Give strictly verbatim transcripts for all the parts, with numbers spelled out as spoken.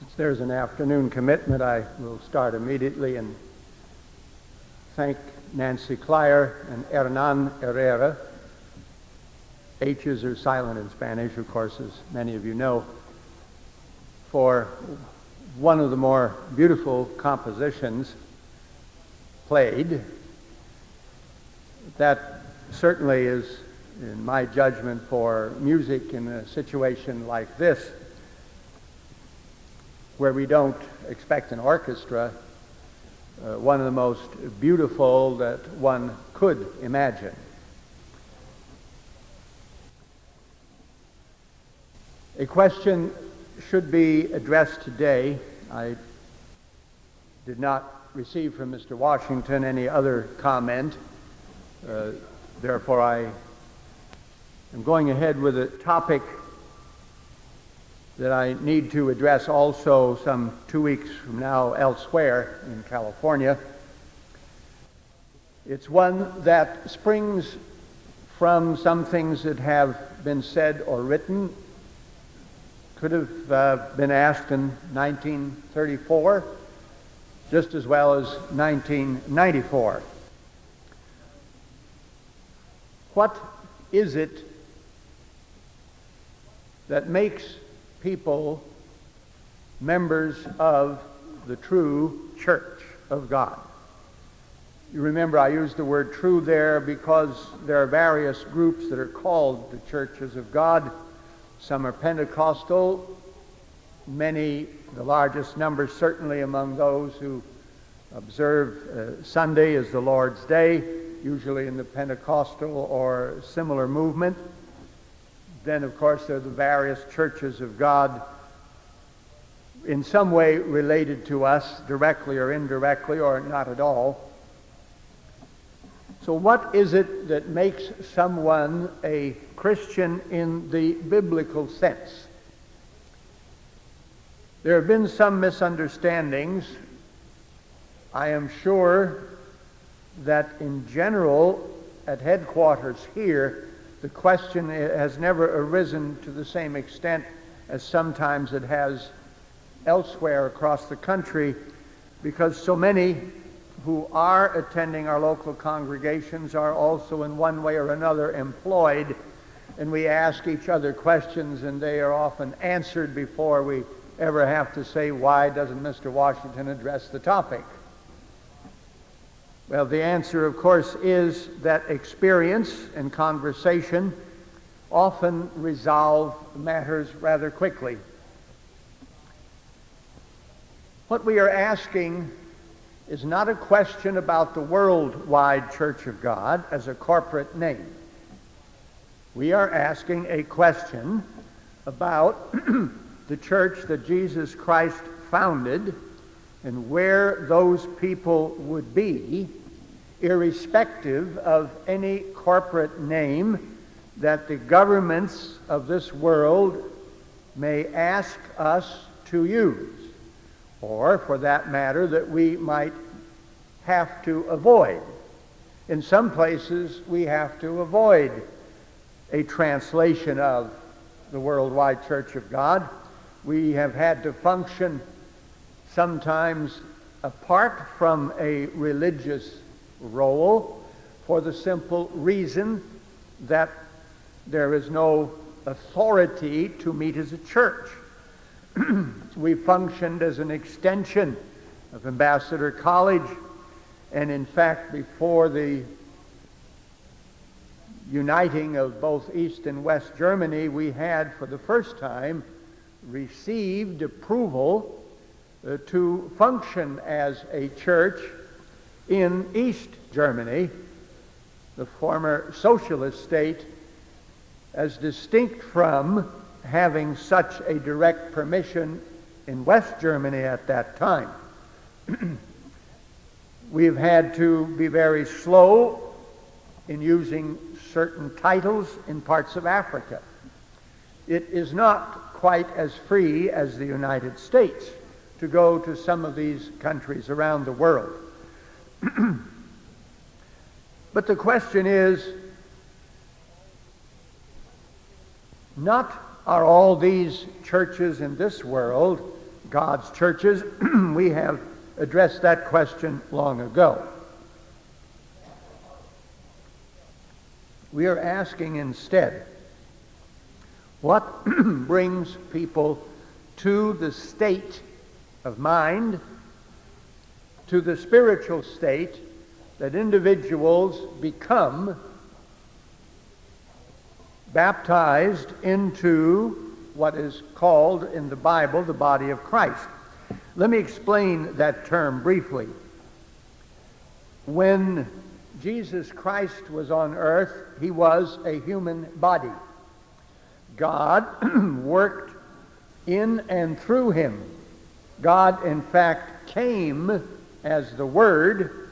Since there's an afternoon commitment, I will start immediately and thank Nancy Clyer and Hernan Herrera. H's are silent in Spanish, of course, as many of you know, for one of the more beautiful compositions played. That certainly is, in my judgment, for music in a situation like this, where we don't expect an orchestra, uh, one of the most beautiful that one could imagine. A question should be addressed today. I did not receive from Mister Washington any other comment. Uh, therefore, I am going ahead with a topic that I need to address also some two weeks from now elsewhere in California. It's one that springs from some things that have been said or written, could have uh, been asked in nineteen thirty-four, just as well as nineteen ninety-four. What is it that makes people members of the true church of God? You remember I used the word true there because there are various groups that are called the churches of God. Some are Pentecostal, many, the largest number certainly among those who observe uh, Sunday as the Lord's Day, usually in the Pentecostal or similar movement. Then, of course, there are the various churches of God in some way related to us, directly or indirectly, or not at all. So what is it that makes someone a Christian in the biblical sense? There have been some misunderstandings. I am sure that in general, at headquarters here, the question has never arisen to the same extent as sometimes it has elsewhere across the country, because so many who are attending our local congregations are also in one way or another employed, and we ask each other questions and they are often answered before we ever have to say, why doesn't Mister Washington address the topic? Well, the answer, of course, is that experience and conversation often resolve matters rather quickly. What we are asking is not a question about the worldwide Church of God as a corporate name. We are asking a question about the church that Jesus Christ founded and where those people would be, irrespective of any corporate name that the governments of this world may ask us to use, or, for that matter, that we might have to avoid. In some places, we have to avoid a translation of the Worldwide Church of God. We have had to function sometimes apart from a religious role for the simple reason that there is no authority to meet as a church. We functioned as an extension of Ambassador College, and in fact, before the uniting of both East and West Germany, we had for the first time received approval Uh, to function as a church in East Germany, the former socialist state, as distinct from having such a direct permission in West Germany at that time. We've had to be very slow in using certain titles in parts of Africa. It is not quite as free as the United States to go to some of these countries around the world. But the question is, not are all these churches in this world God's churches, we have addressed that question long ago. We are asking instead, what brings people to the state of mind, to the spiritual state that individuals become baptized into what is called in the Bible the body of Christ? Let me explain that term briefly. When Jesus Christ was on earth, he was a human body. God worked in and through him. God, in fact, came as the Word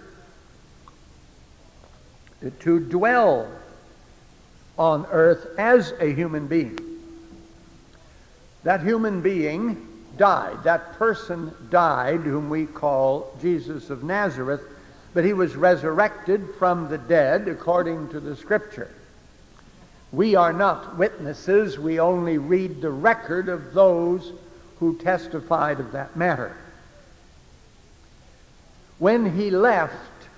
to dwell on earth as a human being. That human being died. That person died, whom we call Jesus of Nazareth, but he was resurrected from the dead according to the Scripture. We are not witnesses. We only read the record of those who testified of that matter. When he left,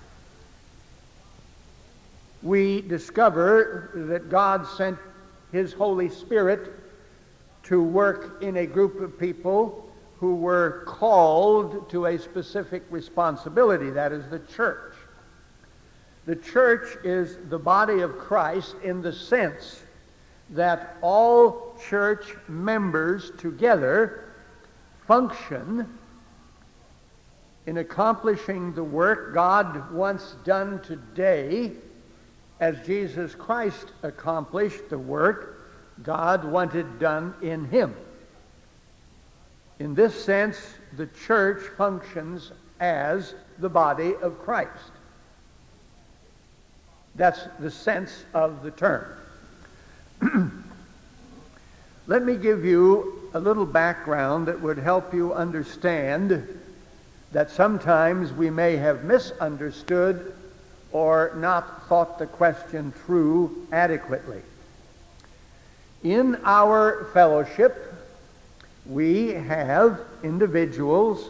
we discover that God sent his Holy Spirit to work in a group of people who were called to a specific responsibility, that is the church. The church is the body of Christ in the sense that all church members together function in accomplishing the work God wants done today, as Jesus Christ accomplished the work God wanted done in him. In this sense, the church functions as the body of Christ. That's the sense of the term. Let me give you a little background that would help you understand that sometimes we may have misunderstood or not thought the question through adequately. In our fellowship, we have individuals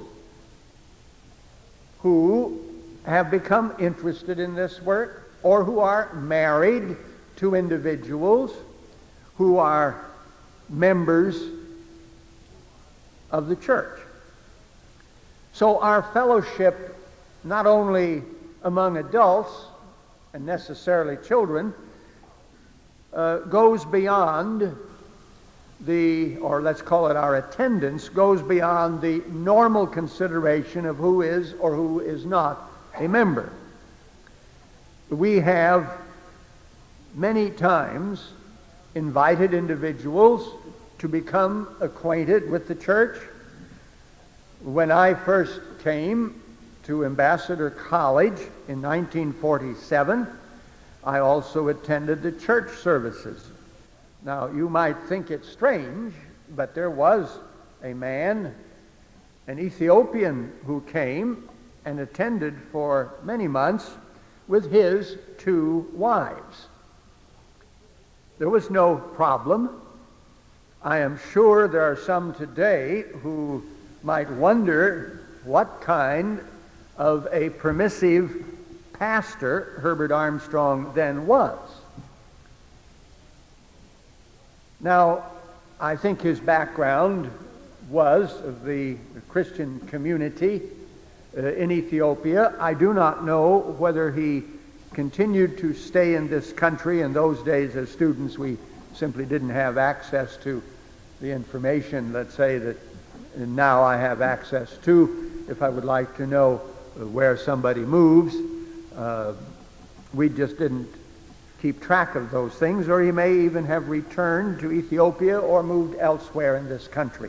who have become interested in this work, or who are married to individuals who are members of the church. So our fellowship, not only among adults and necessarily children, uh, goes beyond the, or let's call it our attendance, goes beyond the normal consideration of who is or who is not a member. We have many times invited individuals to become acquainted with the church. When I first came to Ambassador College in nineteen forty-seven, I also attended the church services. Now, you might think it strange, but there was a man, an Ethiopian, who came and attended for many months with his two wives. There was no problem. I am sure there are some today who might wonder what kind of a permissive pastor Herbert Armstrong then was. Now, I think his background was of the Christian community uh, in Ethiopia. I do not know whether he continued to stay in this country. In those days, as students, we simply didn't have access to the information, let's say, that now I have access to. If I would like to know where somebody moves, uh, we just didn't keep track of those things, or he may even have returned to Ethiopia or moved elsewhere in this country.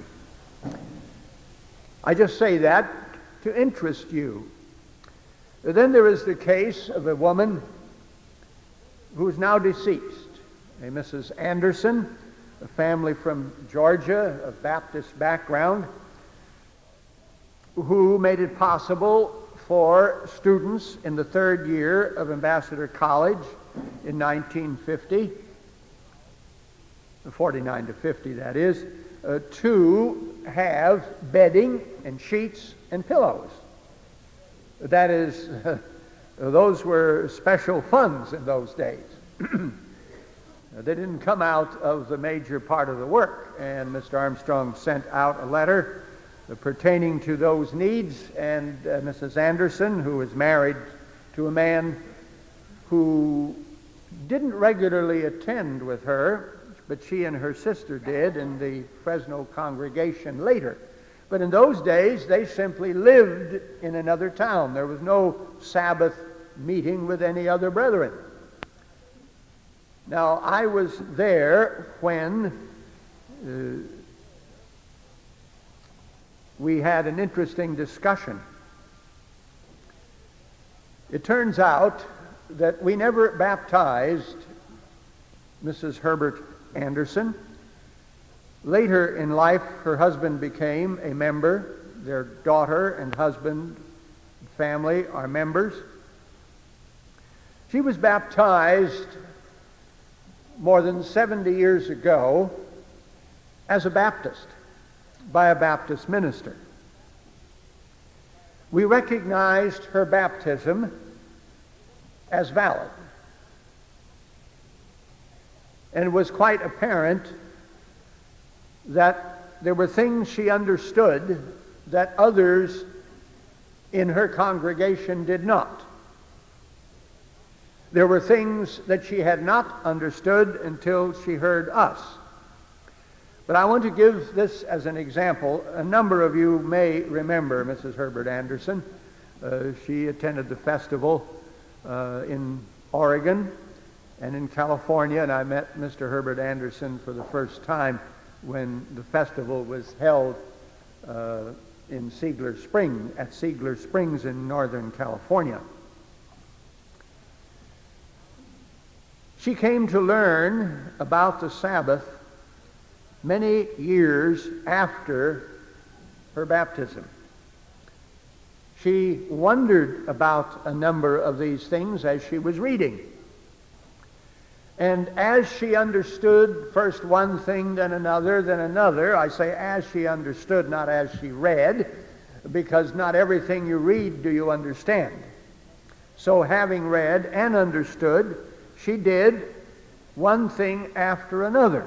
I just say that to interest you. Then there is the case of a woman who is now deceased, a Missus Anderson, a family from Georgia, of Baptist background, who made it possible for students in the third year of Ambassador College in nineteen fifty, forty-nine to fifty that is, uh, to have bedding and sheets and pillows. That is, those were special funds in those days. They didn't come out of the major part of the work, and Mister Armstrong sent out a letter pertaining to those needs, and uh, Missus Anderson, who was married to a man who didn't regularly attend with her, but she and her sister did in the Fresno congregation later. But in those days, they simply lived in another town. There was no Sabbath meeting with any other brethren. Now, I was there when uh, we had an interesting discussion. It turns out that we never baptized Missus Herbert Anderson. Later in life, her husband became a member. Their daughter and husband, family are members. She was baptized more than seventy years ago as a Baptist by a Baptist minister. We recognized her baptism as valid. And it was quite apparent that there were things she understood that others in her congregation did not. There were things that she had not understood until she heard us. But I want to give this as an example. A number of you may remember Missus Herbert Anderson. Uh, she attended the festival uh, in Oregon and in California, and I met Mister Herbert Anderson for the first time when the festival was held uh, in Siegler Spring, at Siegler Springs in Northern California. She came to learn about the Sabbath many years after her baptism. She wondered about a number of these things as she was reading. And as she understood first one thing, then another, then another, I say as she understood, not as she read, because not everything you read do you understand. So having read and understood, she did one thing after another.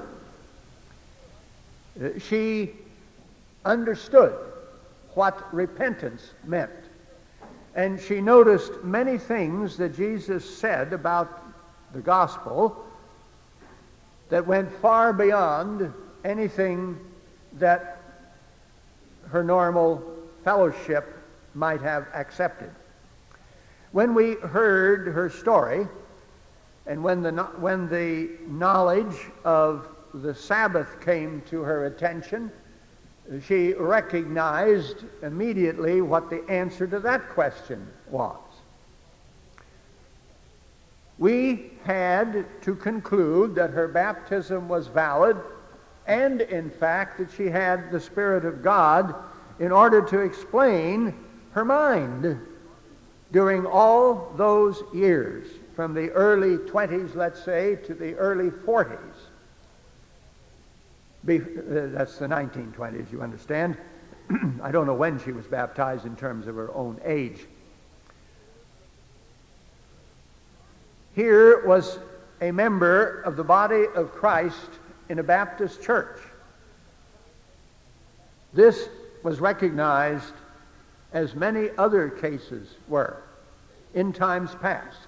She understood what repentance meant. And she noticed many things that Jesus said about the gospel that went far beyond anything that her normal fellowship might have accepted. When we heard her story, and when the, when the knowledge of the Sabbath came to her attention, she recognized immediately what the answer to that question was. We had to conclude that her baptism was valid and, in fact, that she had the Spirit of God in order to explain her mind during all those years, from the early twenties, let's say, to the early forties. Be, uh, that's the nineteen twenties, you understand. I don't know when she was baptized in terms of her own age. Here was a member of the body of Christ in a Baptist church. This was recognized as many other cases were in times past.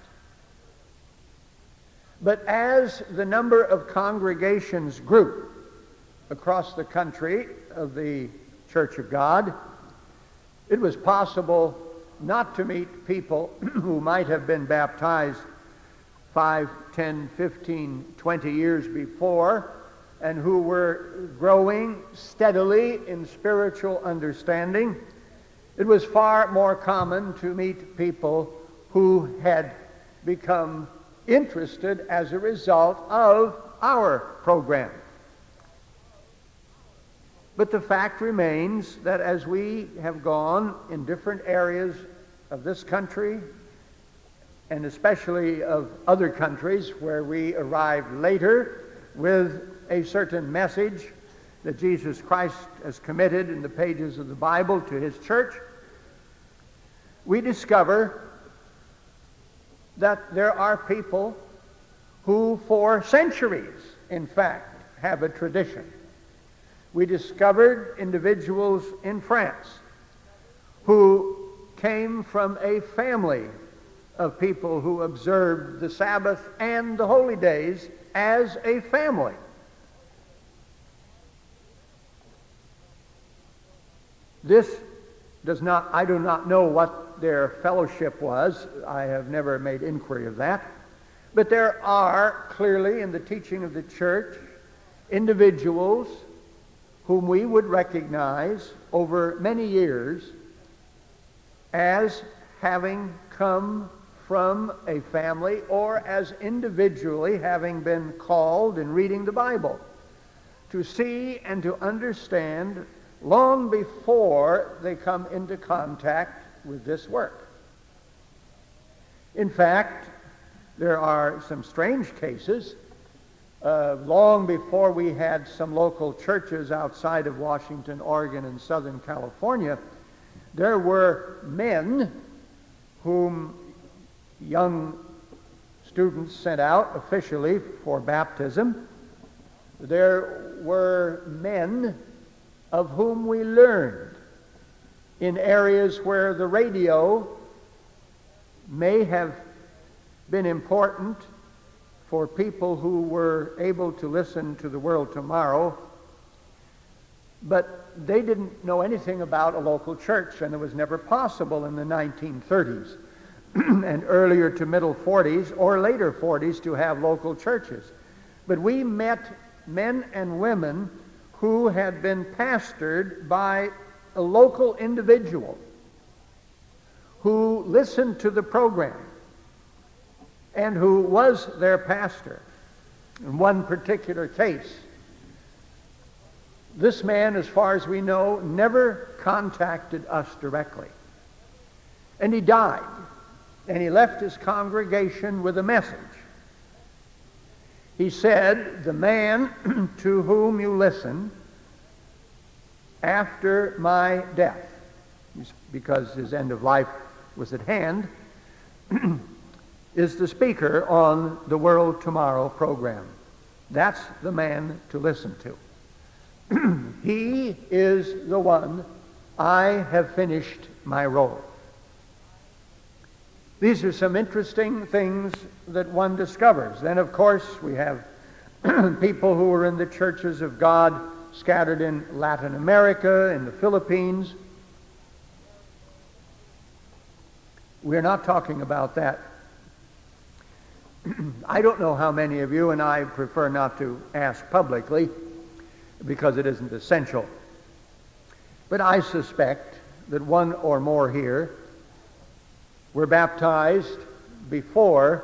But as the number of congregations grew across the country of the Church of God, it was possible not to meet people who might have been baptized five, ten, fifteen, twenty years before, and who were growing steadily in spiritual understanding. It was far more common to meet people who had become interested as a result of our program. But the fact remains that as we have gone in different areas of this country, and especially of other countries where we arrived later with a certain message, that Jesus Christ has committed in the pages of the Bible to his church, we discover that there are people who for centuries, in fact, have a tradition. We discovered individuals in France who came from a family of people who observed the Sabbath and the holy days as a family. This does not, I do not know what their fellowship was. I have never made inquiry of that. But there are clearly in the teaching of the church individuals whom we would recognize over many years as having come from a family or as individually having been called in reading the Bible to see and to understand long before they come into contact with this work. In fact, there are some strange cases. Uh, long before we had some local churches outside of Washington, Oregon, and Southern California, there were men whom young students sent out officially for baptism. There were men of whom we learned in areas where the radio may have been important for people who were able to listen to the World Tomorrow, but they didn't know anything about a local church, and it was never possible in the nineteen thirties and earlier to middle forties or later forties to have local churches. But we met men and women who had been pastored by a local individual who listened to the program and who was their pastor. In one particular case, this man, as far as we know, never contacted us directly. And he died, and he left his congregation with a message. He said, "The man to whom you listen after my death," because his end of life was at hand, is the speaker on the World Tomorrow program. That's the man to listen to. He is the one. I have finished my role. These are some interesting things that one discovers. Then, of course, we have people who are in the churches of God scattered in Latin America, in the Philippines. We're not talking about that. I don't know how many of you, and I prefer not to ask publicly because it isn't essential, but I suspect that one or more here were baptized before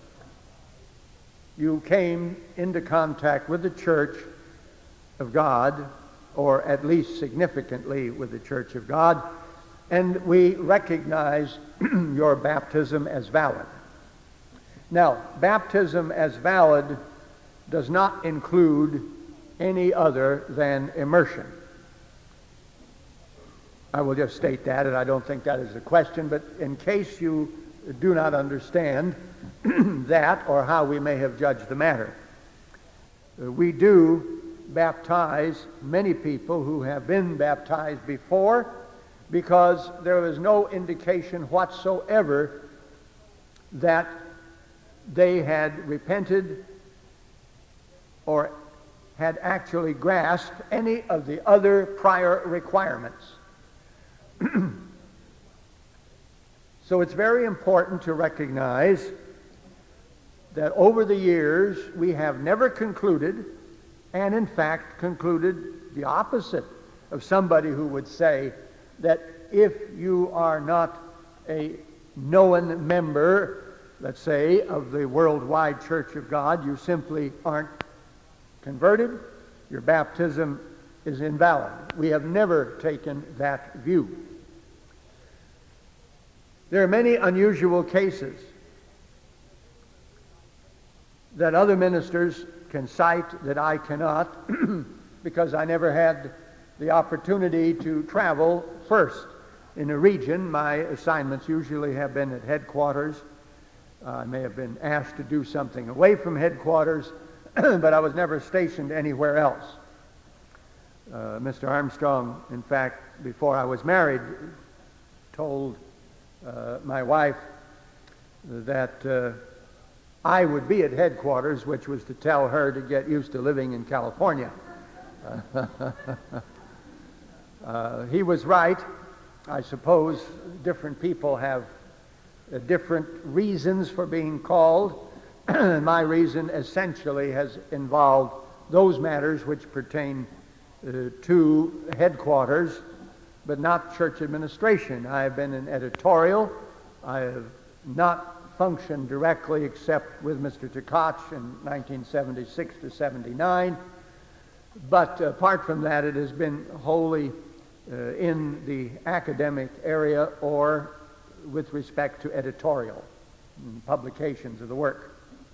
you came into contact with the Church of God, or at least significantly with the Church of God, and we recognize your baptism as valid. Now, baptism as valid does not include any other than immersion. I will just state that, and I don't think that is a question, but in case you do not understand that or how we may have judged the matter, we do baptize many people who have been baptized before because there is no indication whatsoever that they had repented or had actually grasped any of the other prior requirements. So it's very important to recognize that over the years we have never concluded, and in fact concluded the opposite of somebody who would say that if you are not a known member, let's say, of the worldwide Church of God, you simply aren't converted, your baptism is invalid. We have never taken that view. There are many unusual cases that other ministers can cite that I cannot, because I never had the opportunity to travel first in a region. My assignments usually have been at headquarters. Uh, I may have been asked to do something away from headquarters, but I was never stationed anywhere else. Uh, Mister Armstrong, in fact, before I was married, told uh, my wife that uh, I would be at headquarters, which was to tell her to get used to living in California. uh, he was right. I suppose different people have uh, different reasons for being called. My reason essentially has involved those matters which pertain uh, to headquarters, but not church administration. I have been in editorial. I have not functioned directly except with Mister Tkach in nineteen seventy-six to seventy-nine. But apart from that, it has been wholly uh, in the academic area or with respect to editorial publications of the work.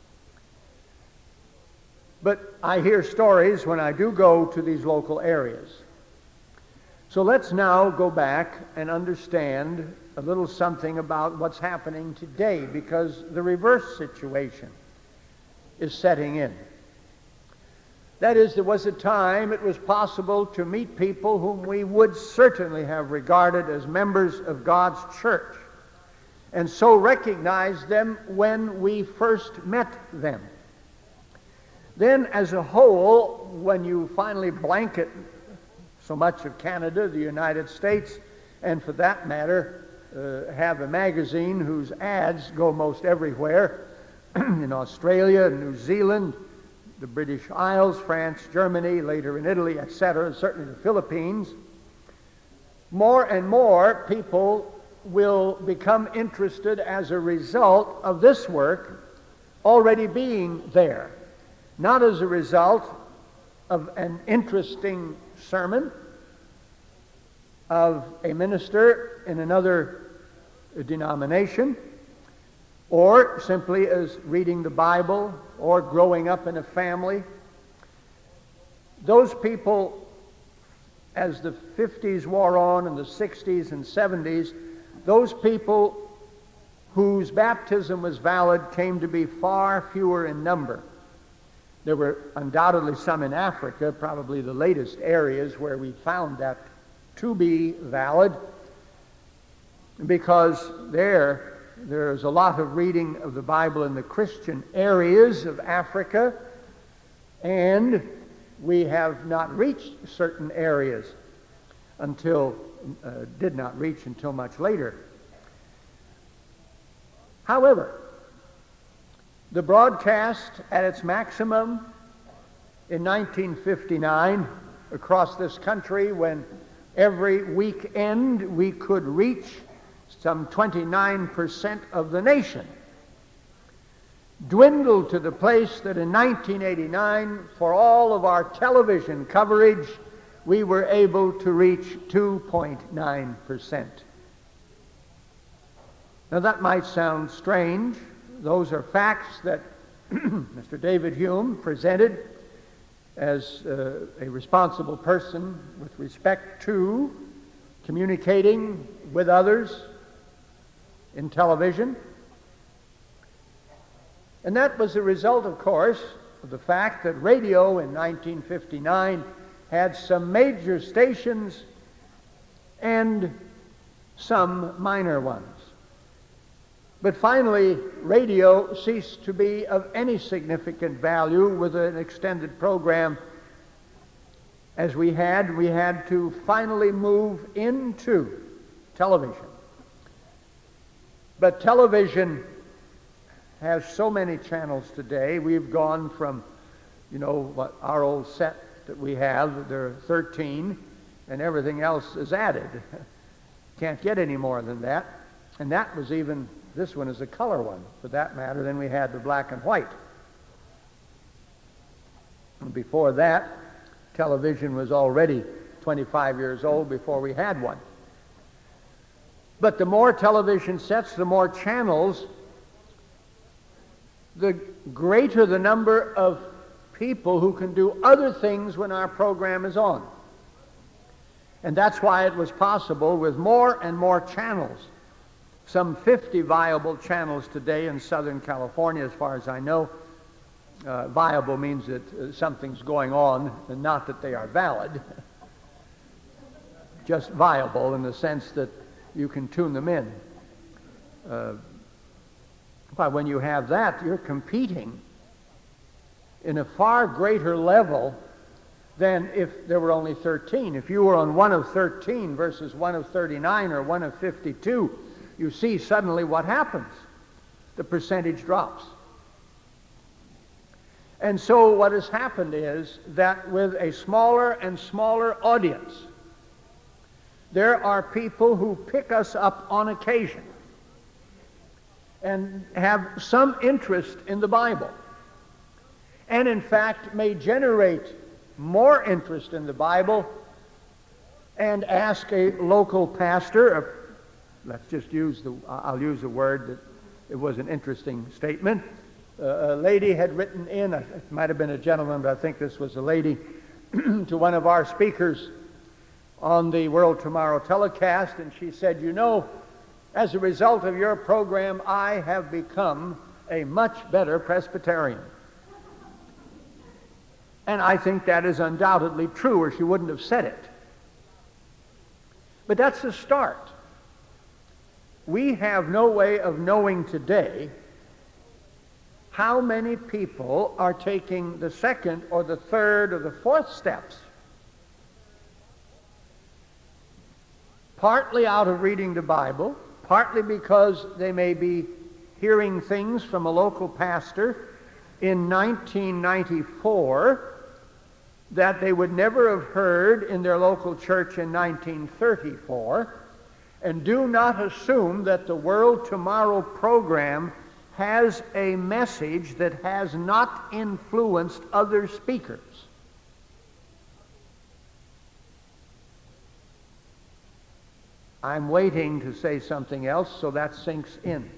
But I hear stories when I do go to these local areas. So let's now go back and understand a little something about what's happening today, because the reverse situation is setting in. That is, there was a time it was possible to meet people whom we would certainly have regarded as members of God's church, and so recognize them when we first met them. Then, as a whole, when you finally blanket so much of Canada, the United States, and for that matter, uh, have a magazine whose ads go most everywhere, in Australia, New Zealand, the British Isles, France, Germany, later in Italy, et cetera, certainly the Philippines, more and more people will become interested as a result of this work already being there. Not as a result of an interesting sermon of a minister in another denomination, or simply as reading the Bible or growing up in a family. Those people, as the fifties wore on and the sixties and seventies, those people whose baptism was valid came to be far fewer in number. There were undoubtedly some in Africa, probably the latest areas where we found that to be valid, because there there's a lot of reading of the Bible in the Christian areas of Africa, and we have not reached certain areas until, uh, did not reach until much later. However, the broadcast at its maximum in nineteen fifty-nine across this country, when every weekend we could reach some twenty-nine percent of the nation, dwindled to the place that in nineteen eighty-nine, for all of our television coverage, we were able to reach two point nine percent. Now that might sound strange. Those are facts that Mister David Hume presented as uh, a responsible person with respect to communicating with others in television. And that was a result, of course, of the fact that radio in nineteen fifty-nine had some major stations and some minor ones. But finally, radio ceased to be of any significant value with an extended program as we had. We had to finally move into television. But television has so many channels today. We've gone from, you know, what our old set that we have, there are thirteen, and everything else is added. Can't get any more than that. And that was even, this one is a color one, for that matter. Then we had the black and white. And before that, television was already twenty-five years old before we had one. But the more television sets, the more channels, the greater the number of people who can do other things when our program is on. And that's why it was possible with more and more channels, some fifty viable channels today in Southern California, as far as I know. Uh, viable means that uh, something's going on, and not that they are valid. Just viable in the sense that you can tune them in. Uh, but when you have that, you're competing in a far greater level than if there were only thirteen. If you were on one of thirteen versus one of thirty-nine or one of fifty-two, you see suddenly what happens. The percentage drops. And so what has happened is that with a smaller and smaller audience, there are people who pick us up on occasion and have some interest in the Bible, and in fact may generate more interest in the Bible and ask a local pastor, let's just use the, I'll use a word that it was an interesting statement. Uh, a lady had written in, it might have been a gentleman, but I think this was a lady, to one of our speakers on the World Tomorrow telecast, and she said, you know, as a result of your program, I have become a much better Presbyterian. And I think that is undoubtedly true, or she wouldn't have said it. But that's the start. We have no way of knowing today how many people are taking the second or the third or the fourth steps. Partly out of reading the Bible, partly because they may be hearing things from a local pastor in nineteen ninety-four that they would never have heard in their local church in nineteen thirty-four, and do not assume that the World Tomorrow program has a message that has not influenced other speakers. I'm waiting to say something else so that sinks in.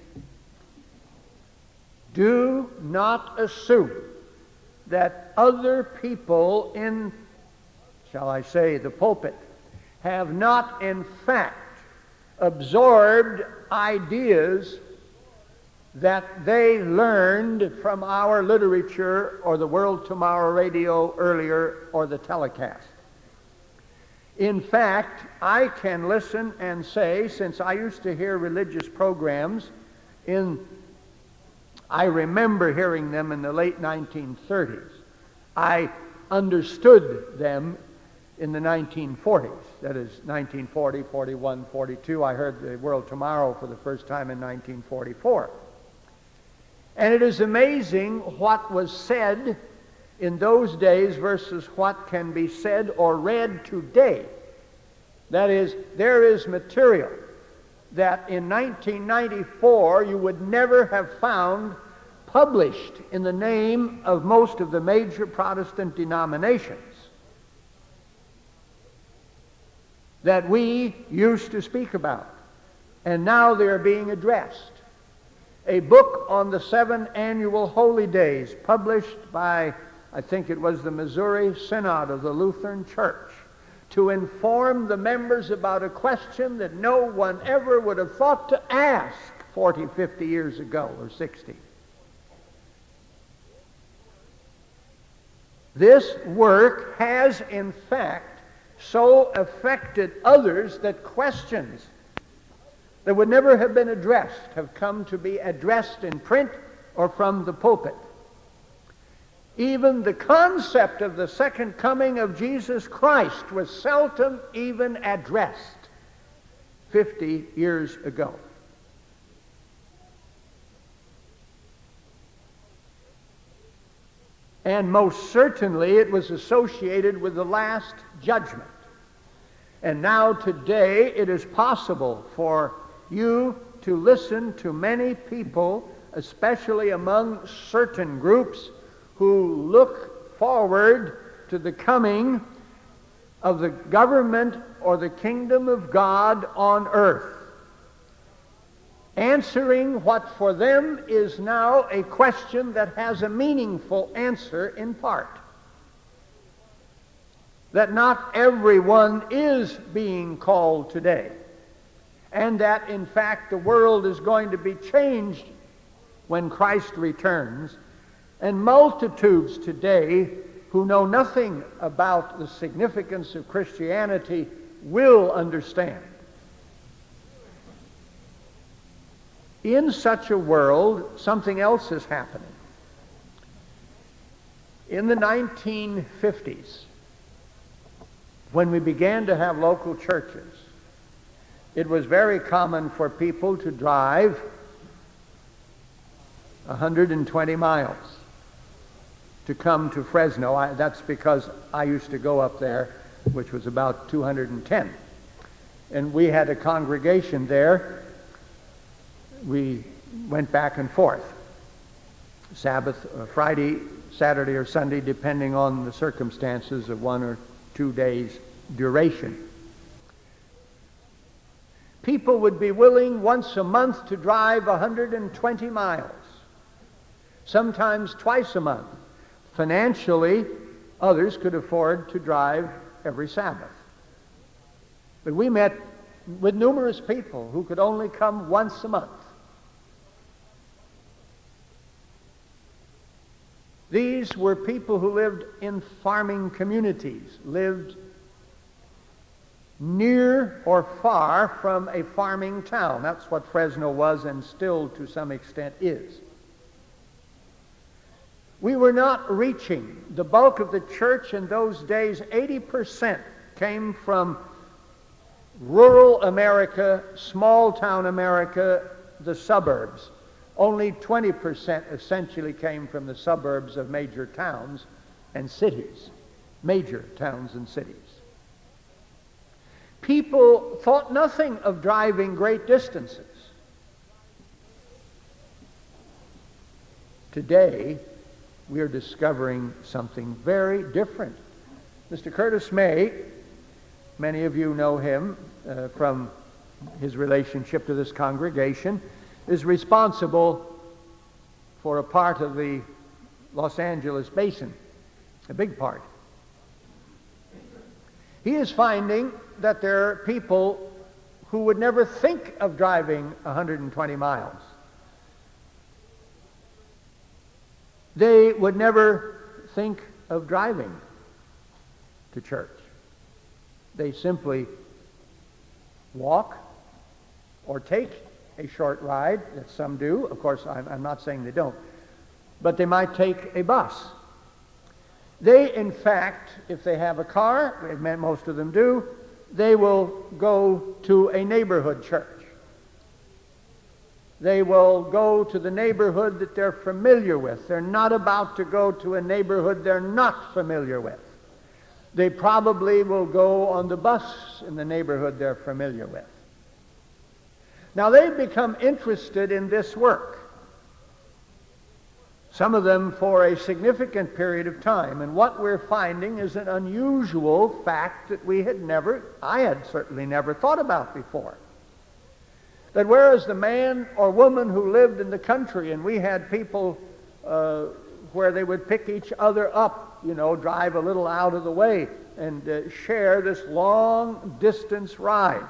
Do not assume that other people in, shall I say, the pulpit, have not in fact absorbed ideas that they learned from our literature or the World Tomorrow radio earlier or the telecast. In fact, I can listen and say, since I used to hear religious programs in, I remember hearing them in the late nineteen thirties. I understood them in the nineteen forties. That is nineteen forty, forty-one, forty-two. I heard the World Tomorrow for the first time in nineteen forty-four. And it is amazing what was said in those days versus what can be said or read today. That is, there is material that in nineteen ninety-four you would never have found published in the name of most of the major Protestant denominations that we used to speak about. And now they are being addressed. A book on the seven annual holy days published by, I think it was the Missouri Synod of the Lutheran Church, to inform the members about a question that no one ever would have thought to ask forty, fifty years ago, or sixty. This work has, in fact, so affected others that questions that would never have been addressed have come to be addressed in print or from the pulpit. Even the concept of the second coming of Jesus Christ was seldom even addressed fifty years ago. And most certainly it was associated with the last judgment. And now today it is possible for you to listen to many people, especially among certain groups, who look forward to the coming of the government or the kingdom of God on earth. answering what for them is now a question that has a meaningful answer in part. That not everyone is being called today, and that in fact the world is going to be changed when Christ returns, and multitudes today who know nothing about the significance of Christianity will understand. In such a world, something else is happening. In the nineteen fifties, when we began to have local churches, it was very common for people to drive one hundred twenty miles to come to Fresno. I, that's because I used to go up there, which was about two hundred ten. And we had a congregation there. We went back and forth, Sabbath, uh, Friday, Saturday, or Sunday, depending on the circumstances of one or two days' duration. People would be willing once a month to drive one hundred twenty miles, sometimes twice a month. Financially, others could afford to drive every Sabbath. But we met with numerous people who could only come once a month. These were people who lived in farming communities, lived near or far from a farming town. That's what Fresno was and still to some extent is. We were not reaching the bulk of the church in those days. eighty percent came from rural America, small town America, the suburbs. Only twenty percent essentially came from the suburbs of major towns and cities. Major towns and cities. People thought nothing of driving great distances. Today, we are discovering something very different. Mister Curtis May, many of you know him uh, from his relationship to this congregation, is responsible for a part of the Los Angeles basin, a big part. He is finding that there are people who would never think of driving one hundred twenty miles. They would never think of driving to church. They simply walk or take a short ride, that some do. Of course, I'm, I'm not saying they don't. But they might take a bus. They, in fact, if they have a car, most of them do, they will go to a neighborhood church. They will go to the neighborhood that they're familiar with. They're not about to go to a neighborhood they're not familiar with. They probably will go on the bus in the neighborhood they're familiar with. Now, they've become interested in this work, some of them for a significant period of time. And what we're finding is an unusual fact that we had never, I had certainly never thought about before. That whereas the man or woman who lived in the country, and we had people uh, where they would pick each other up, you know, drive a little out of the way and uh, share this long distance ride.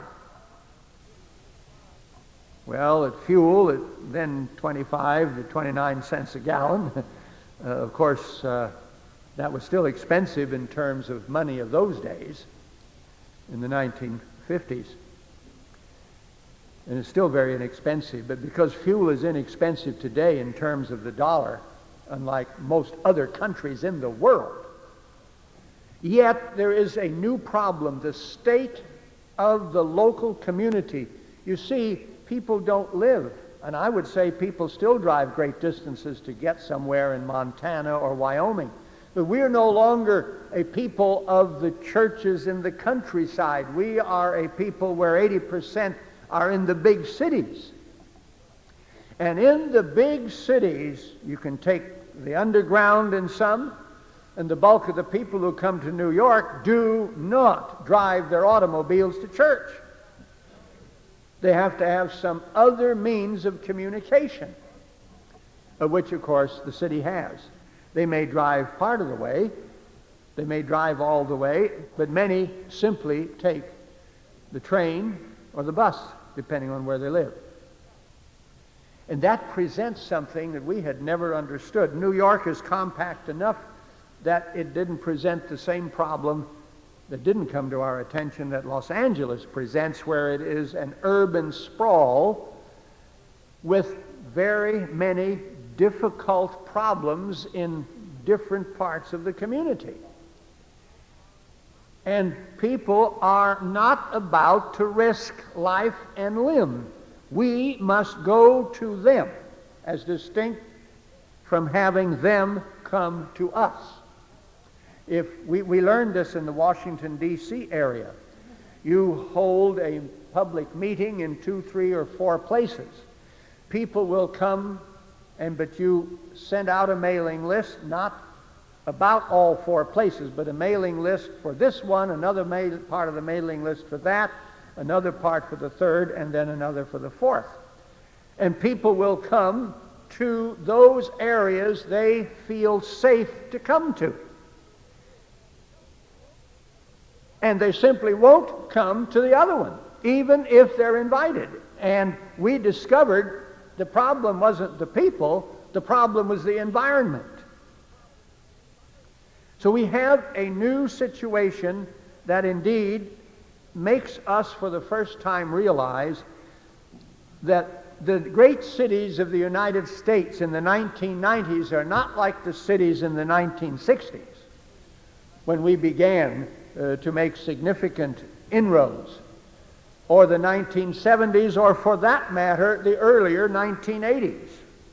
Well, at fuel, at then twenty-five to twenty-nine cents a gallon, uh, of course, uh, that was still expensive in terms of money of those days in the nineteen fifties. And it's still very inexpensive, but because fuel is inexpensive today in terms of the dollar, unlike most other countries in the world, yet there is a new problem, the state of the local community. You see, people don't live, and I would say people still drive great distances to get somewhere in Montana or Wyoming. But we are no longer a people of the churches in the countryside. We are a people where eighty percent are in the big cities. And in the big cities, you can take the underground in some, and the bulk of the people who come to New York do not drive their automobiles to church. They have to have some other means of communication, of which, of course, the city has. They may drive part of the way, they may drive all the way, but many simply take the train or the bus, depending on where they live. And that presents something that we had never understood. New York is compact enough that it didn't present the same problem that didn't come to our attention that Los Angeles presents, where it is an urban sprawl with very many difficult problems in different parts of the community. And people are not about to risk life and limb. We must go to them, as distinct from having them come to us. If we, we learned this in the Washington, D C area. You hold a public meeting in two, three, or four places. People will come, and but you send out a mailing list, not about all four places, but a mailing list for this one, another mail, part of the mailing list for that, another part for the third, and then another for the fourth. And people will come to those areas they feel safe to come to. And they simply won't come to the other one, even if they're invited. And we discovered the problem wasn't the people, the problem was the environment. So we have a new situation that indeed makes us for the first time realize that the great cities of the United States in the nineteen nineties are not like the cities in the nineteen sixties, when we began uh, to make significant inroads, or the nineteen seventies, or for that matter, the earlier nineteen eighties.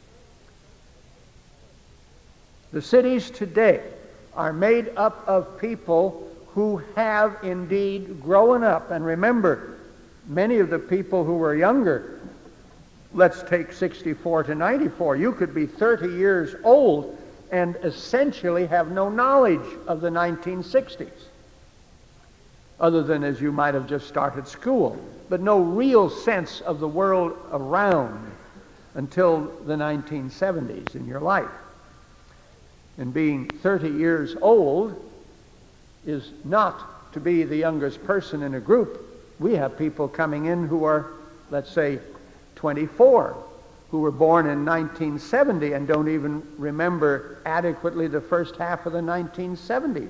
The cities today are made up of people who have indeed grown up. And remember, many of the people who were younger, let's take sixty-four to ninety-four, you could be thirty years old and essentially have no knowledge of the nineteen sixties, other than as you might have just started school, but no real sense of the world around until the nineteen seventies in your life. And being thirty years old is not to be the youngest person in a group. We have people coming in who are, let's say, twenty-four, who were born in nineteen seventy and don't even remember adequately the first half of the nineteen seventies.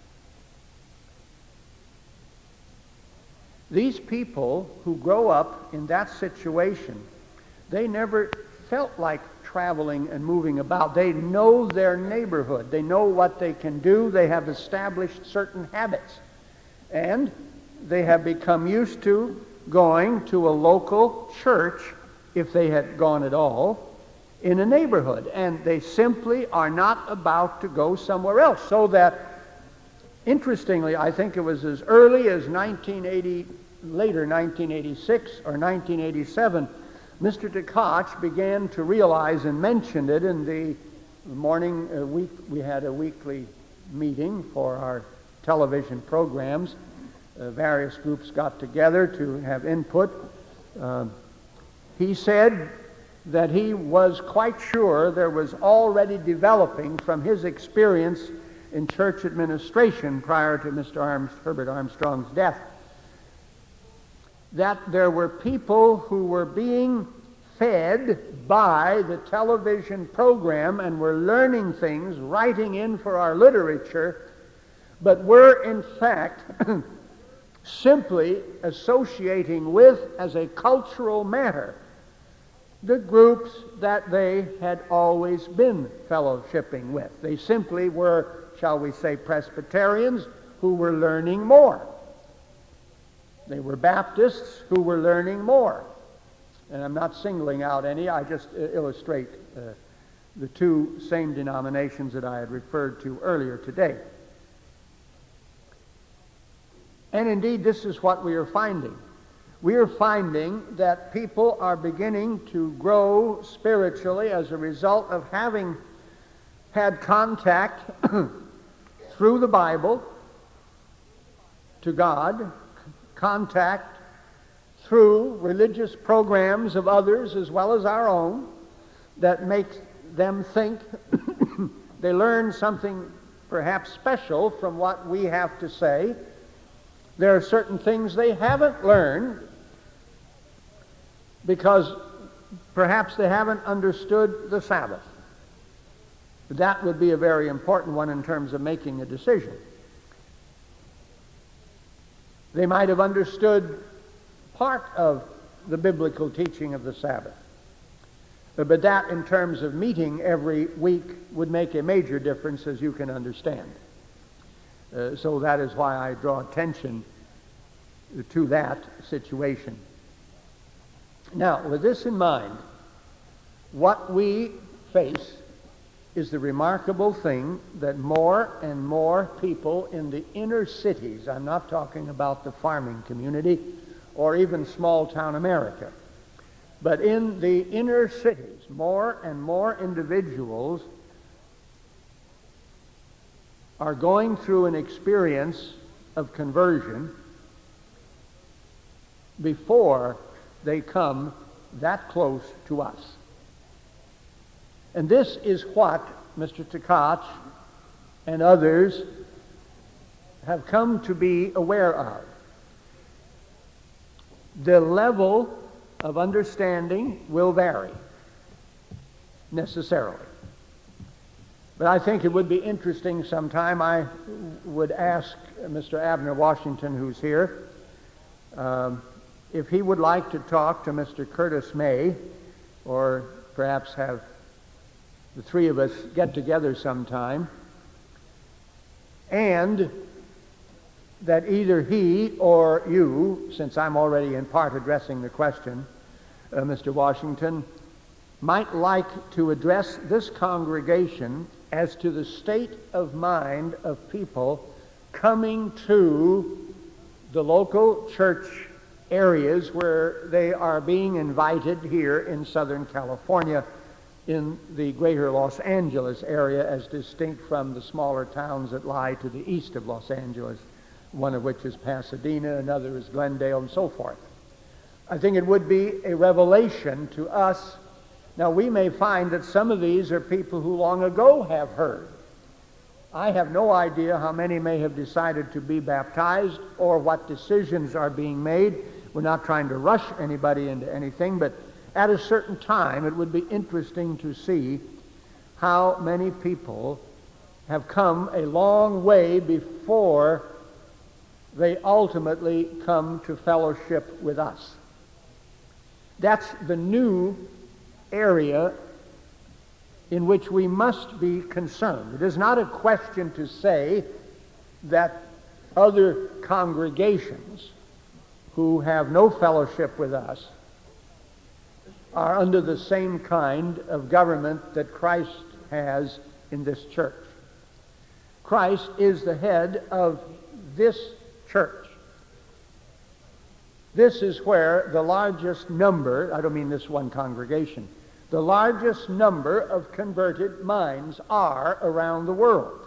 These people who grow up in that situation, they never felt like traveling and moving about. They know their neighborhood. They know what they can do. They have established certain habits. And they have become used to going to a local church, if they had gone at all, in a neighborhood. And they simply are not about to go somewhere else. So that, interestingly, I think it was as early as nineteen eighty, later nineteen eighty-six or nineteen eighty-seven, Mister DeKoch began to realize and mentioned it in the morning uh, week. We had a weekly meeting for our television programs. Uh, various groups got together to have input. Uh, he said that he was quite sure there was already developing from his experience in church administration prior to Mister Arms, Herbert Armstrong's death, that there were people who were being fed by the television program and were learning things, writing in for our literature, but were in fact simply associating with, as a cultural matter, the groups that they had always been fellowshipping with. They simply were, shall we say, Presbyterians who were learning more. They were Baptists who were learning more. And I'm not singling out any, I just uh, illustrate uh, the two same denominations that I had referred to earlier today. And indeed, this is what we are finding. We are finding that people are beginning to grow spiritually as a result of having had contact through the Bible to God, contact through religious programs of others as well as our own that makes them think they learn something perhaps special from what we have to say. There are certain things they haven't learned because perhaps they haven't understood the Sabbath. That would be a very important one in terms of making a decision. They might have understood part of the biblical teaching of the Sabbath. But that, in terms of meeting every week, would make a major difference, as you can understand. Uh, so that is why I draw attention to that situation. Now, with this in mind, what we face is the remarkable thing that more and more people in the inner cities, I'm not talking about the farming community or even small-town America, but in the inner cities, more and more individuals are going through an experience of conversion before they come that close to us. And this is what Mister Tkach and others have come to be aware of. The level of understanding will vary, necessarily. But I think it would be interesting sometime. I would ask Mister Abner Washington, who's here, um, if he would like to talk to Mister Curtis May, or perhaps have the three of us get together sometime, and that either he or you, since I'm already in part addressing the question, uh, Mister Washington, might like to address this congregation as to the state of mind of people coming to the local church areas where they are being invited here in Southern California, in the greater Los Angeles area, as distinct from the smaller towns that lie to the east of Los Angeles, one of which is Pasadena, another is Glendale, and so forth. I think it would be a revelation to us. Now, we may find that some of these are people who long ago have heard. I have no idea how many may have decided to be baptized or what decisions are being made. We're not trying to rush anybody into anything, but at a certain time it would be interesting to see how many people have come a long way before they ultimately come to fellowship with us. That's the new area in which we must be concerned. It is not a question to say that other congregations who have no fellowship with us are under the same kind of government that Christ has in this church. Christ is the head of this church. This is where the largest number, I don't mean this one congregation, the largest number of converted minds are around the world.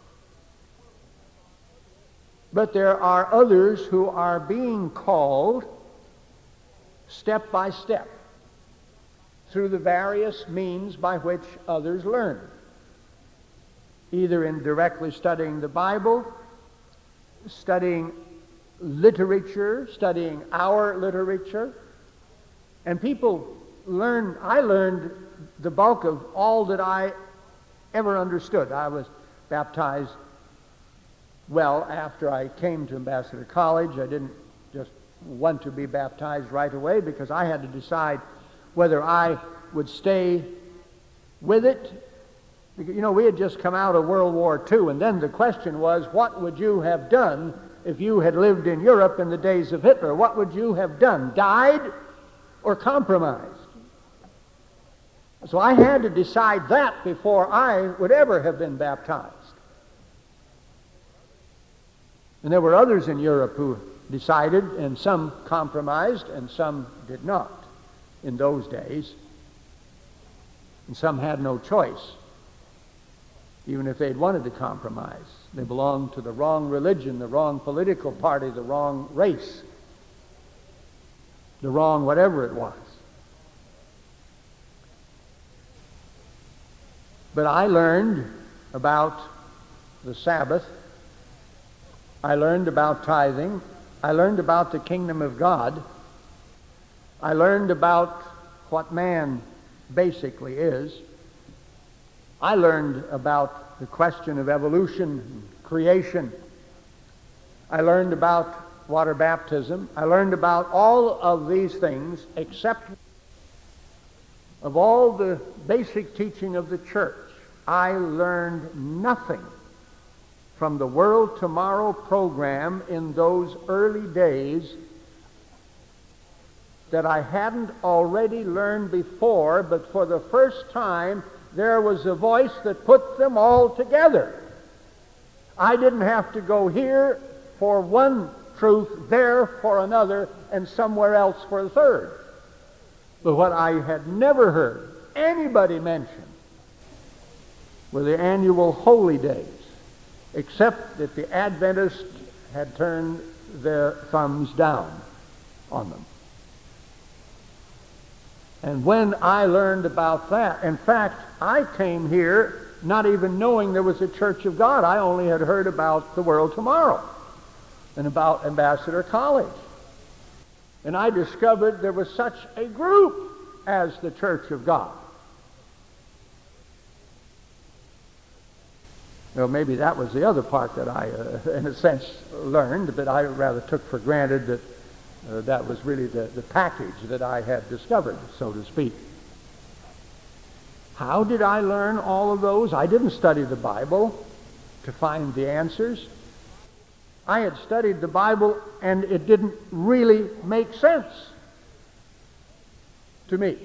But there are others who are being called step by step through the various means by which others learn, either in directly studying the Bible, studying literature, studying our literature. And people learn, I learned the bulk of all that I ever understood. I was baptized well after I came to Ambassador College. I didn't just want to be baptized right away because I had to decide whether I would stay with it. Because, you know, we had just come out of World War Two, and then the question was, what would you have done if you had lived in Europe in the days of Hitler? What would you have done? Died or compromised? So I had to decide that before I would ever have been baptized. And there were others in Europe who decided, and some compromised, and some did not in those days. And some had no choice, even if they'd wanted to compromise. They belonged to the wrong religion, the wrong political party, the wrong race. the wrong whatever it was. But I learned about the Sabbath. I learned about tithing. I learned about the kingdom of God. I learned about what man basically is. I learned about the question of evolution and creation. I learned about water baptism. I learned about all of these things except of all the basic teaching of the church. I learned nothing from the World Tomorrow program in those early days that I hadn't already learned before, but for the first time there was a voice that put them all together. I didn't have to go here for one truth, there for another, and somewhere else for a third. But what I had never heard anybody mention were the annual holy days, except that the Adventists had turned their thumbs down on them. And when I learned about that, in fact, I came here not even knowing there was a Church of God. I only had heard about the World Tomorrow and about Ambassador College. And I discovered there was such a group as the Church of God. Well, maybe that was the other part that I, uh, in a sense, learned, but I rather took for granted that uh, that was really the, the package that I had discovered, so to speak. How did I learn all of those? I didn't study the Bible to find the answers. I had studied the Bible, and it didn't really make sense to me.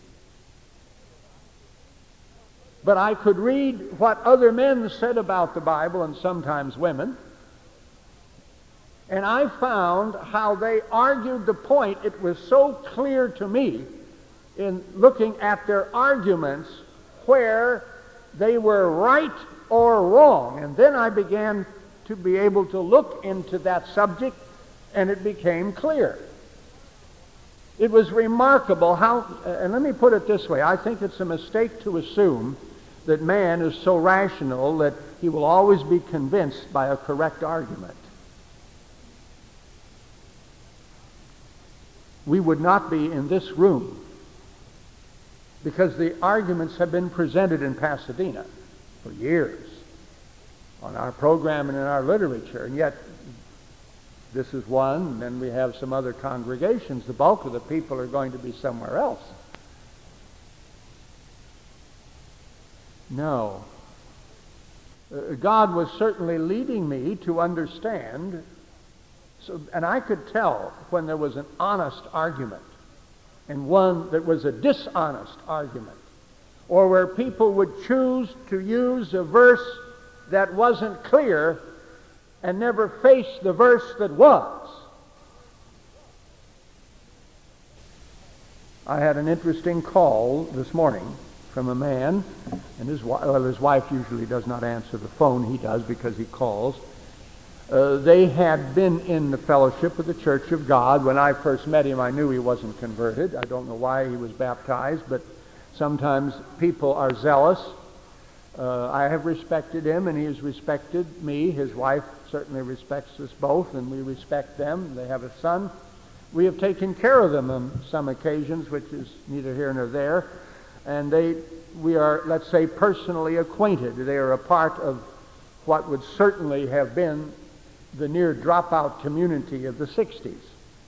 But I could read what other men said about the Bible, and sometimes women, and I found how they argued the point. It was so clear to me in looking at their arguments where they were right or wrong. And then I began to be able to look into that subject, and it became clear. It was remarkable how, and let me put it this way, I think it's a mistake to assume that man is so rational that he will always be convinced by a correct argument. We would not be in this room because the arguments have been presented in Pasadena for years on our program and in our literature, and yet this is one, and then we have some other congregations. The bulk of the people are going to be somewhere else. No. Uh, God was certainly leading me to understand, so, and I could tell when there was an honest argument and one that was a dishonest argument, or where people would choose to use a verse that wasn't clear and never face the verse that was. I had an interesting call this morning from a man, and his, well, his wife usually does not answer the phone. He does because he calls. Uh, they had been in the fellowship of the Church of God. When I first met him, I knew he wasn't converted. I don't know why he was baptized, but sometimes people are zealous. Uh, I have respected him, and he has respected me. His wife certainly respects us both, and we respect them. They have a son. We have taken care of them on some occasions, which is neither here nor there. And they, we are, let's say, personally acquainted. They are a part of what would certainly have been the near dropout community of the sixties.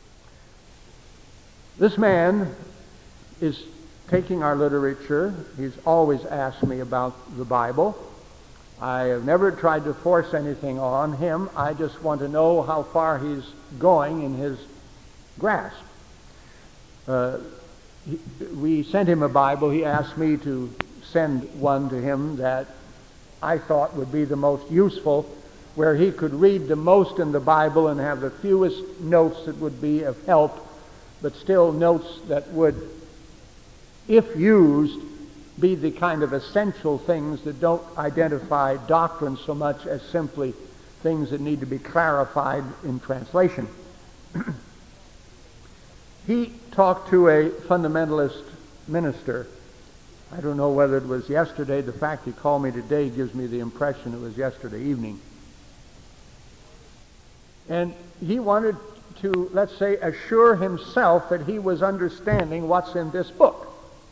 This man is taking our literature. He's always asked me about the Bible. I have never tried to force anything on him. I just want to know how far he's going in his grasp. Uh, he, we sent him a Bible. He asked me to send one to him that I thought would be the most useful, where he could read the most in the Bible and have the fewest notes that would be of help, but still notes that would, if used, be the kind of essential things that don't identify doctrine so much as simply things that need to be clarified in translation. he talked to a fundamentalist minister. I don't know whether it was yesterday. The fact he called me today gives me the impression it was yesterday evening. And he wanted to, let's say, assure himself that he was understanding what's in this book.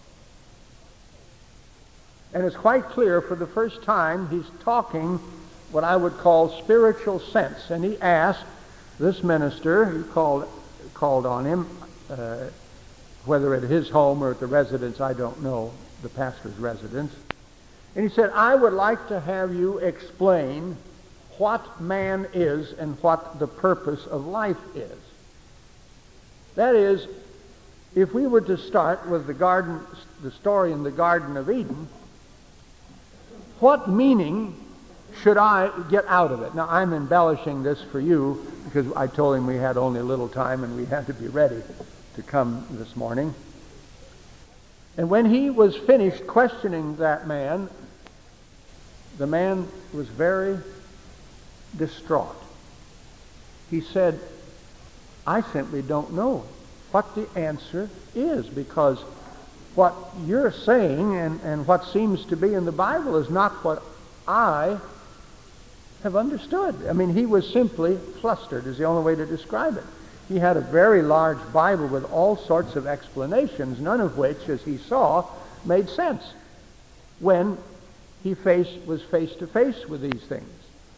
And it's quite clear for the first time he's talking what I would call spiritual sense. And he asked this minister, who called, called on him, uh, whether at his home or at the residence, I don't know, the pastor's residence. And he said, I would like to have you explain what man is and what the purpose of life is. That is, if we were to start with the garden, the story in the Garden of Eden, what meaning should I get out of it? Now, I'm embellishing this for you because I told him we had only a little time and we had to be ready to come this morning. And when he was finished questioning that man, the man was very distraught. He said, I simply don't know what the answer is, because what you're saying and, and what seems to be in the Bible is not what I have understood. I mean, he was simply flustered, is the only way to describe it. He had a very large Bible with all sorts of explanations, none of which, as he saw, made sense when he face, was face to face with these things.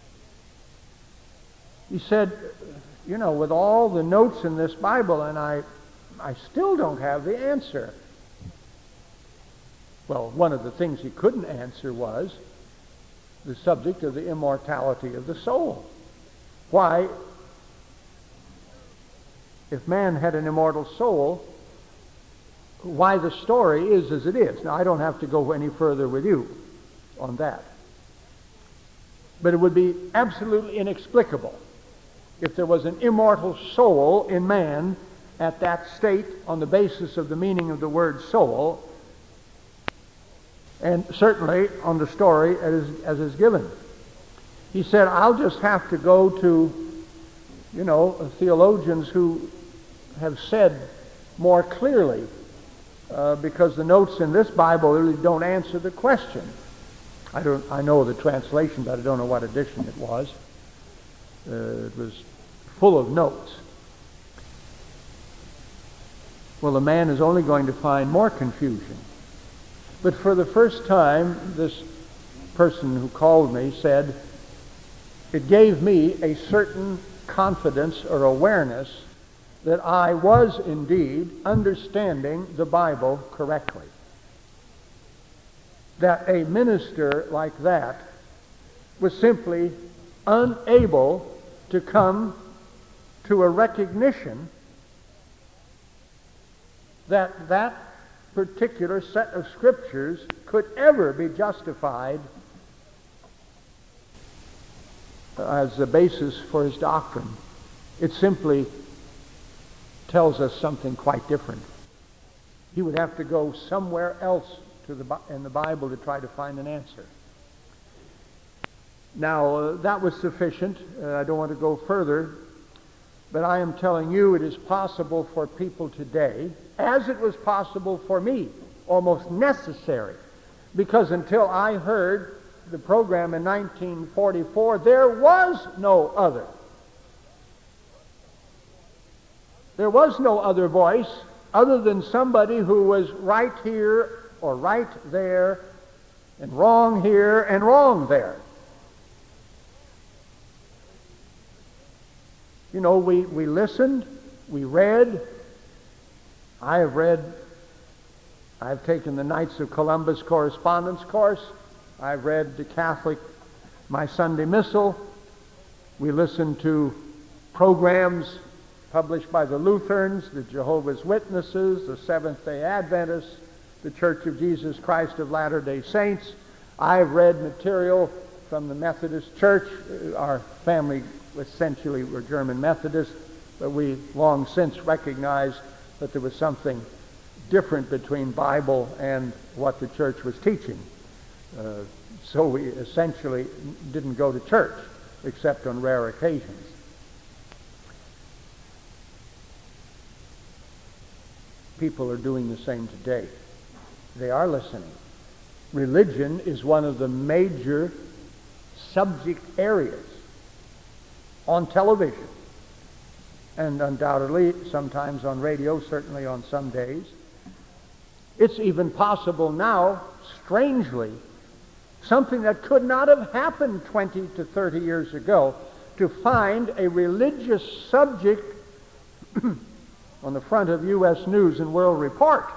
He said, you know, with all the notes in this Bible, and I, I still don't have the answer. Well, one of the things he couldn't answer was the subject of the immortality of the soul. Why, if man had an immortal soul, why the story is as it is. Now, I don't have to go any further with you on that. But it would be absolutely inexplicable if there was an immortal soul in man at that state on the basis of the meaning of the word soul, and certainly on the story as, as is given. He said, I'll just have to go to, you know, theologians who have said more clearly, uh, because the notes in this Bible really don't answer the question. I don't. I know the translation, but I don't know what edition it was. Uh, it was full of notes. Well, the man is only going to find more confusion. But for the first time, this person who called me said, it gave me a certain confidence or awareness that I was indeed understanding the Bible correctly. That a minister like that was simply unable to come to a recognition that that particular set of scriptures could ever be justified as the basis for his doctrine. It simply tells us something quite different. He would have to go somewhere else to the, in the Bible to try to find an answer. Now, uh, that was sufficient. Uh, I don't want to go further, but I am telling you it is possible for people today, as it was possible for me, almost necessary, because until I heard the program in nineteen forty-four, there was no other. There was no other voice other than somebody who was right here or right there, and wrong here and wrong there. You know, we, we listened, we read. I have read, I've taken the Knights of Columbus correspondence course. I've read the Catholic, my Sunday Missal. We listened to programs published by the Lutherans, the Jehovah's Witnesses, the Seventh-day Adventists, the Church of Jesus Christ of Latter-day Saints. I've read material from the Methodist Church. Our family essentially were German Methodists, but we long since recognized that there was something different between Bible and what the church was teaching. Uh, so we essentially didn't go to church except on rare occasions. people are doing the same today. They are listening. Religion is one of the major subject areas on television, and undoubtedly sometimes on radio, certainly on some days. It's even possible now, strangely, something that could not have happened twenty to thirty years ago, to find a religious subject on the front of U S News and World Report.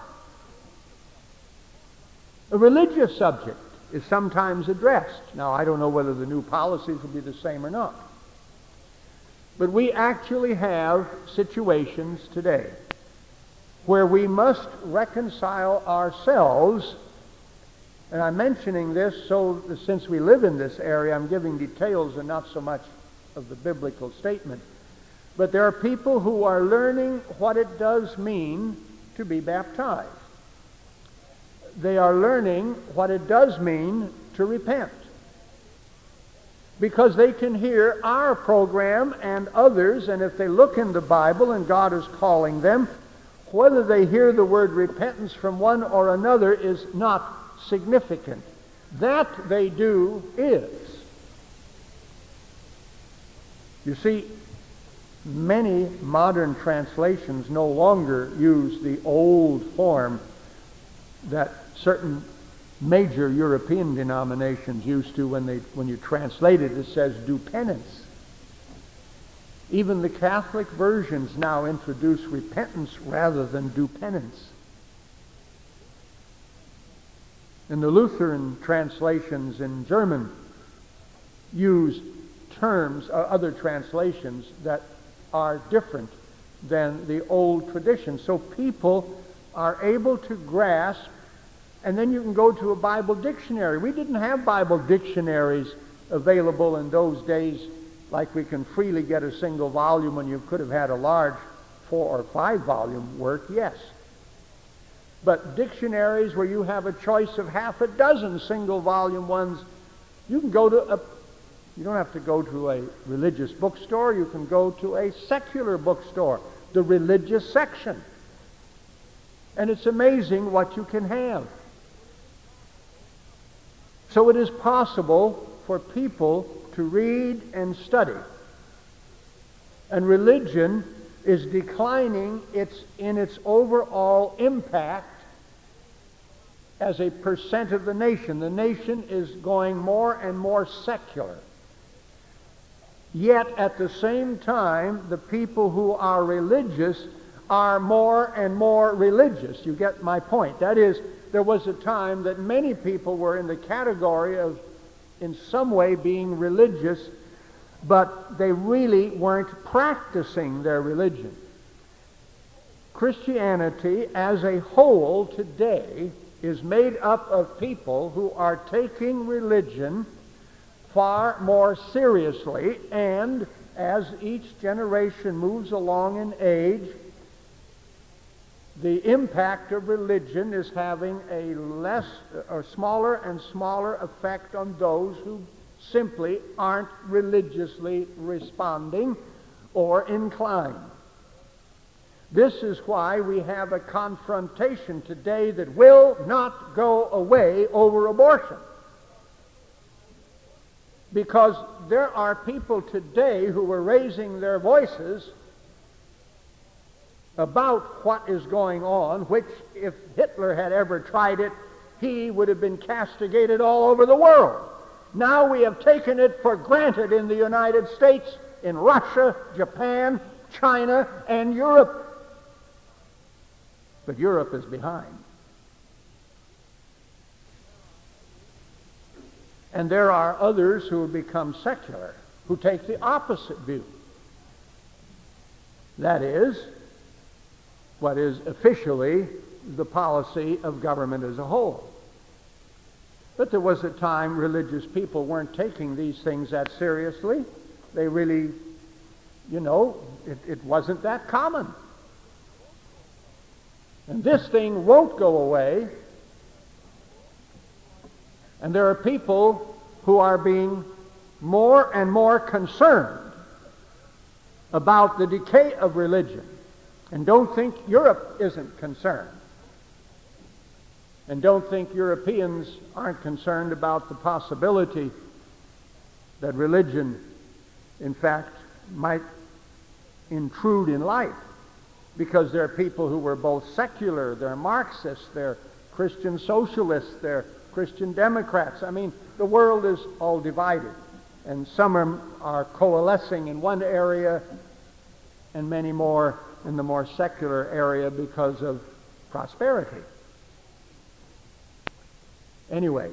A religious subject is sometimes addressed. Now, I don't know whether the new policies will be the same or not. But we actually have situations today where we must reconcile ourselves, and I'm mentioning this so since we live in this area, I'm giving details and not so much of the biblical statement. But there are people who are learning what it does mean to be baptized. They are learning what it does mean to repent, because they can hear our program and others, and if they look in the Bible and God is calling them, whether they hear the word repentance from one or another is not significant. That they do is. You see, many modern translations no longer use the old form that certain major European denominations used to when they when you translate it. It says do penance. Even the Catholic versions now introduce repentance rather than do penance. And the Lutheran translations in German use terms, or other translations, that are different than the old tradition. So people are able to grasp, and then you can go to a Bible dictionary. We didn't have Bible dictionaries available in those days like we can freely get a single volume when you could have had a large four or five volume work, yes. But dictionaries where you have a choice of half a dozen single volume ones, you can go to a, you don't have to go to a religious bookstore, you can go to a secular bookstore, the religious section. And it's amazing what you can have. So it is possible for people to read and study. And religion is declining its, in its overall impact as a percent of the nation. The nation is going more and more secular. Yet at the same time, the people who are religious are more and more religious. You get my point. That is, there was a time that many people were in the category of, in some way, being religious, but they really weren't practicing their religion. Christianity as a whole today is made up of people who are taking religion far more seriously, and as each generation moves along in age, the impact of religion is having a less or smaller and smaller effect on those who simply aren't religiously responding or inclined. This is why we have a confrontation today that will not go away over abortion. Because there are people today who are raising their voices about what is going on, which if Hitler had ever tried it, he would have been castigated all over the world. Now we have taken it for granted in the United States, in Russia, Japan, China, and Europe. But Europe is behind. And there are others who have become secular, who take the opposite view. That is, what is officially the policy of government as a whole. But there was a time religious people weren't taking these things that seriously. They really, you know, it, it wasn't that common. And this thing won't go away. And there are people who are being more and more concerned about the decay of religion. And don't think Europe isn't concerned. And don't think Europeans aren't concerned about the possibility that religion, in fact, might intrude in life. Because there are people who were both secular, they're Marxists, they're Christian socialists, they're Christian Democrats. I mean, the world is all divided. And some are, are coalescing in one area and many more in the more secular area because of prosperity. Anyway,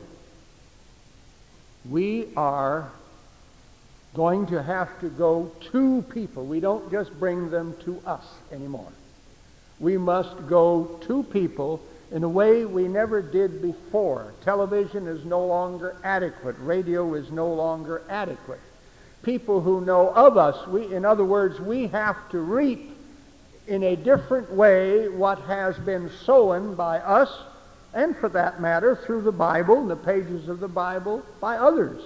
we are going to have to go to people. We don't just bring them to us anymore. We must go to people in a way we never did before. Television is no longer adequate. Radio is no longer adequate. People who know of us, we, in other words, we have to reap in a different way what has been sown by us, and for that matter, through the Bible, the pages of the Bible, by others.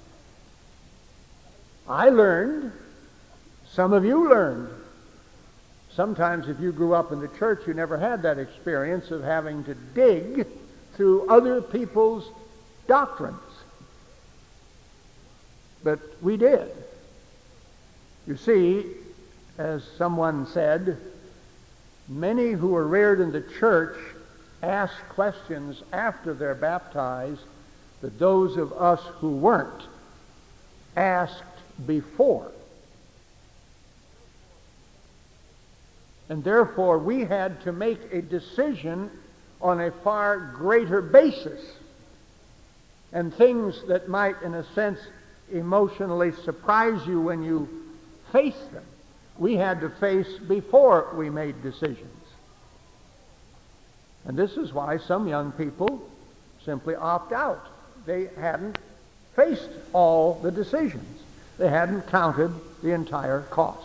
I learned, some of you learned. Sometimes if you grew up in the church, you never had that experience of having to dig through other people's doctrines. But we did. You see, as someone said, many who are reared in the church ask questions after they're baptized that those of us who weren't asked before. And therefore, we had to make a decision on a far greater basis. And things that might, in a sense, emotionally surprise you when you face them, we had to face before we made decisions. And this is why some young people simply opt out. They hadn't faced all the decisions. They hadn't counted the entire cost.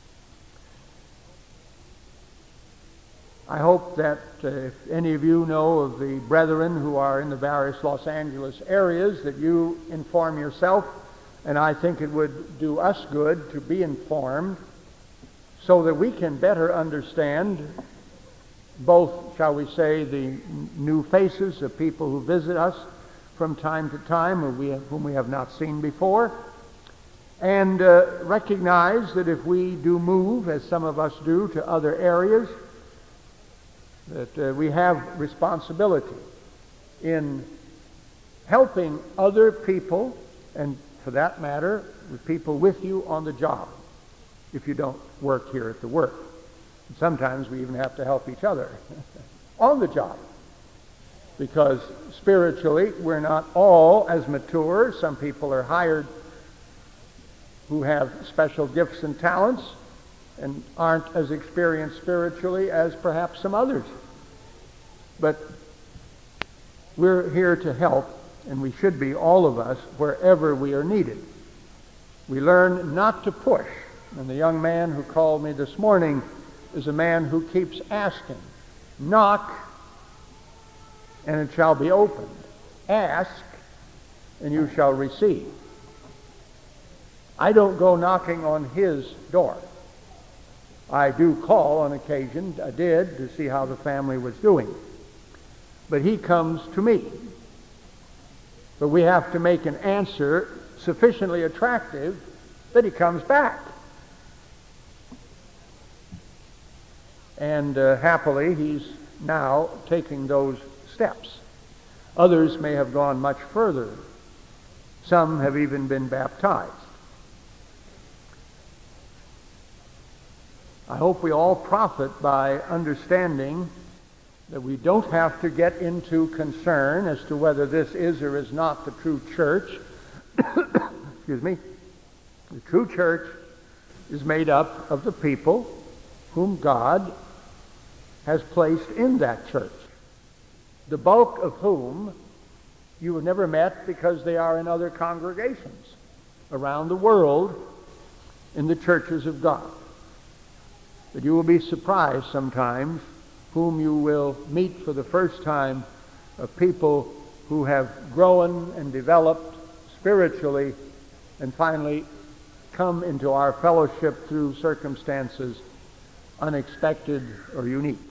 I hope that uh, if any of you know of the brethren who are in the various Los Angeles areas, that you inform yourself, and I think it would do us good to be informed so that we can better understand both, shall we say, the new faces of people who visit us from time to time, whom we have, whom we have not seen before, and uh, recognize that if we do move, as some of us do, to other areas, that uh, we have responsibility in helping other people, and for that matter, with people with you on the job, if you don't work here at the work. And sometimes we even have to help each other on the job, because spiritually we're not all as mature. Some people are hired who have special gifts and talents and aren't as experienced spiritually as perhaps some others. But we're here to help, and we should be, all of us, wherever we are needed. We learn not to push. And the young man who called me this morning is a man who keeps asking. Knock, and it shall be opened. Ask, and you shall receive. I don't go knocking on his door. I do call on occasion, I did, to see how the family was doing. But he comes to me. But we have to make an answer sufficiently attractive that he comes back. And uh, happily, he's now taking those steps. Others may have gone much further. Some have even been baptized. I hope we all profit by understanding that we don't have to get into concern as to whether this is or is not the true church. Excuse me. The true church is made up of the people whom God has placed in that church, the bulk of whom you have never met because they are in other congregations around the world in the churches of God. But you will be surprised sometimes whom you will meet for the first time, of people who have grown and developed spiritually and finally come into our fellowship through circumstances unexpected or unique.